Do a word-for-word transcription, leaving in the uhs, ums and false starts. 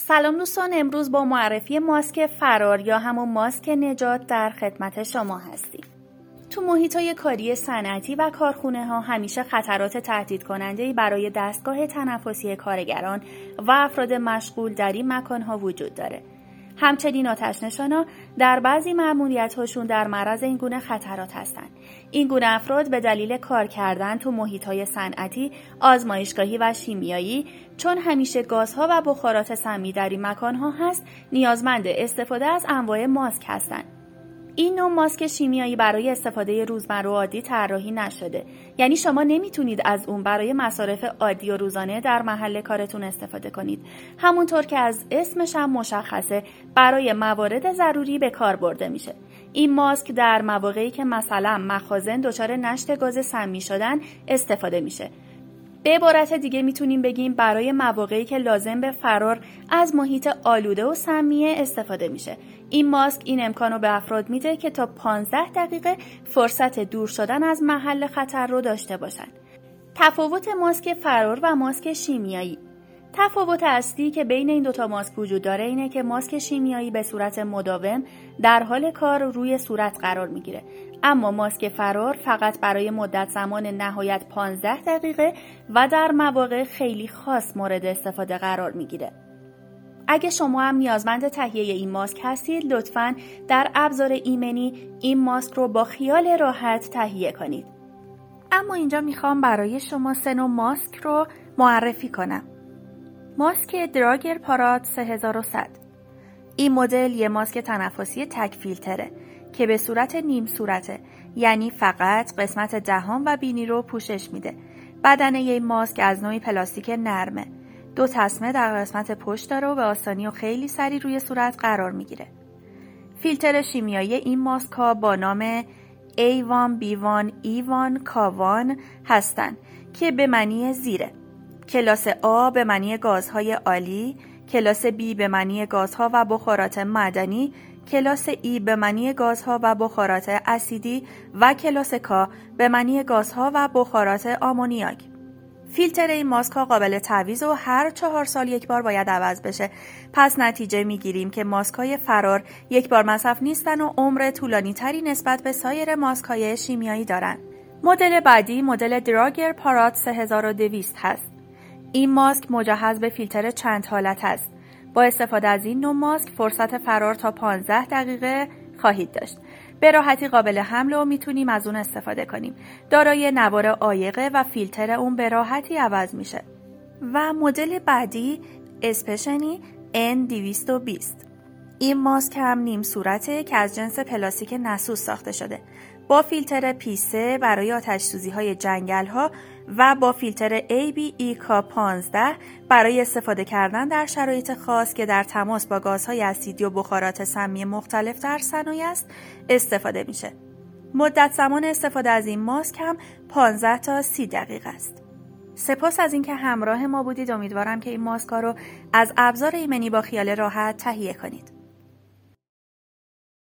سلام دوستان، امروز با معرفی ماسک فرار یا همون ماسک نجات در خدمت شما هستیم. تو محیط‌های کاری صنعتی و کارخونه ها همیشه خطرات تهدید کننده‌ای برای دستگاه تنفسی کارگران و افراد مشغول در این مکان‌ها وجود داره. همچنین آتش‌نشان‌ها در بعضی مأموریت‌هاشون در معرض این گونه خطرات هستند. این گونه افراد به دلیل کار کردن تو محیط‌های صنعتی، آزمایشگاهی و شیمیایی، چون همیشه گازها و بخارات سمی در این مکان‌ها هست، نیازمند استفاده از انواع ماسک هستند. این نوع ماسک شیمیایی برای استفاده روزمره و عادی طراحی نشده. یعنی شما نمیتونید از اون برای مصارف عادی و روزانه در محل کارتون استفاده کنید. همونطور که از اسمش هم مشخصه، برای موارد ضروری به کار برده میشه. این ماسک در مواقعی که مثلا مخازن دچار نشت گاز سمی شدن استفاده میشه. به عبارت دیگه میتونیم بگیم برای مواقعی که لازم به فرار از محیط آلوده و سمی استفاده میشه. این ماسک این امکان رو به افراد میده که تا پانزده دقیقه فرصت دور شدن از محل خطر رو داشته باشن. تفاوت ماسک فرار و ماسک شیمیایی. تفاوت اصلی که بین این دوتا ماسک وجود داره اینه که ماسک شیمیایی به صورت مداوم در حال کار روی صورت قرار میگیره، اما ماسک فرار فقط برای مدت زمان نهایت پانزده دقیقه و در مواقع خیلی خاص مورد استفاده قرار میگیره. اگه شما هم نیازمند تهیه این ماسک هستید، لطفاً در ابزار ایمنی این ماسک رو با خیال راحت تهیه کنید. اما اینجا میخوام برای شما سه نوع ماسک رو معرفی کنم. ماسک دراگر پارات سه هزار و صد. این مدل یه ماسک تنفسی تک فیلتره که به صورت نیم صورته، یعنی فقط قسمت دهان و بینی رو پوشش میده. بدنه این ماسک از نوعی پلاستیک نرمه. دو تسمه در قسمت پشت داره و به آسانی و خیلی سریع روی صورت قرار میگیره. فیلتر شیمیایی این ماسک ها با نام ای وان، بی وان، ای وان، کا وان هستن که به معنی زیره. کلاس A به معنی گازهای عالی، کلاس B به معنی گازها و بخارات معدنی، کلاس E به معنی گازها و بخارات اسیدی و کلاس K به معنی گازها و بخارات آمونیاک. فیلتر این ماسک ها قابل تعویض و هر چهار سال یک بار باید عوض بشه. پس نتیجه میگیریم که ماسک های فرار یک بار مصرف نیستن و عمر طولانی تری نسبت به سایر ماسک های شیمیایی دارن. مدل بعدی مدل دراگر پارات سه هزار و دویست هست. این ماسک مجهز به فیلتر چند حالت است. با استفاده از این نوع ماسک فرصت فرار تا پانزده دقیقه خواهید داشت. به راحتی قابل حمل و میتونیم از اون استفاده کنیم. دارای نوار عایقه و فیلتر اون به راحتی عوض میشه. و مدل بعدی اسپشنی ان دویست و بیست. این ماسک هم نیم صورته که از جنس پلاستیک نسوز ساخته شده. با فیلتر پی سه برای آتش سوزی های جنگل ها و با فیلتر ای بی ای کا پانزده برای استفاده کردن در شرایط خاص که در تماس با گازهای اسیدی و بخارات سمی مختلف در صنایع است استفاده میشه. مدت زمان استفاده از این ماسک هم پانزده تا سی دقیقه است. سپاس از اینکه همراه ما بودید. امیدوارم که این ماسک ها رو از ابزار ایمنی با خیال راحت تهیه کنید.